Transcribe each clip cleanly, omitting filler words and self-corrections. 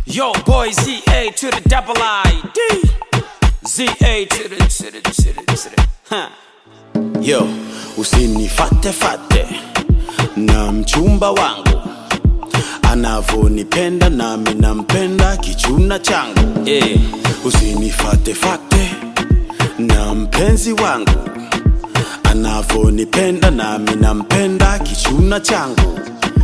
Yo, boy, ZA to the double I D. ZA to the. Huh. Yo, usinifate fate na mchumba wangu, anavonipenda nami nampenda kichuna changu. Usinifate fate na mpenzi wangu, anavonipenda nami nampenda kichuna changu.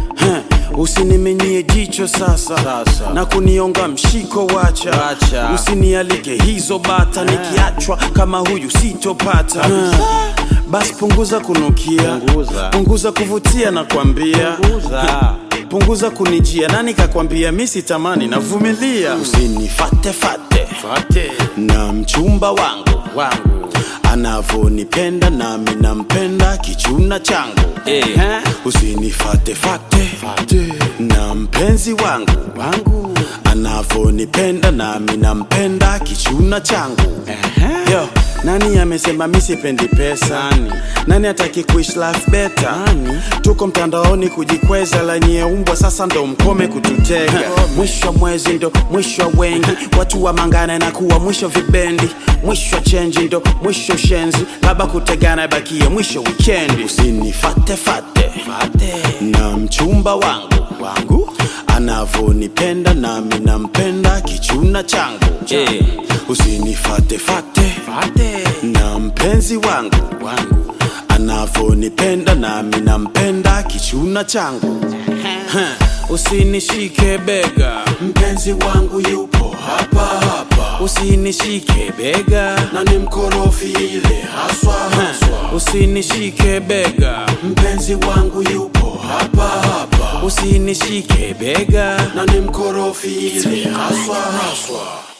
Usinimenyie jicho sasa na kunionga mshiko wacha. Usinialike hizo bata, nikiachwa kama huyu sitopata. Basi punguza kunukia, punguza kuvutia na kuambia, punguza kunijia, nani kakwambia mimi sitamani navumilia. Usinifate fate na mchumba wangu, anavonipenda nami nampenda kichuna changu. Usinifate fate na mpenzi wangu, anavonipenda nami nampenda kichuna changu. Yo, nani amesema mimi sipendi pesa? Nani hataki kuishi life better? Tuko mtandaoni kujikweza, la nyeumbwa sasa ndo mkome kututega. Mwisho mwezi ndo mwisho wengi, watu wa mangana na kuwa mwisho vibendi. Mwisho change ndo mwisho shenzi, laba kutegana bakia mwisho weekendi. Usinifate fate na mchumba wangu, anavonipenda nami nampenda kichuna changu. Usinifate fate na mpenzi wangu, anavonipenda nami nampenda kichuna changu. Usinishike bega, mpenzi wangu yupo hapa. Usinishike bega na ni mkorofi ile haswa. Usinishike bega, mpenzi wangu yupo hapa. Usinishike bega na ni mkorofi ile haswa.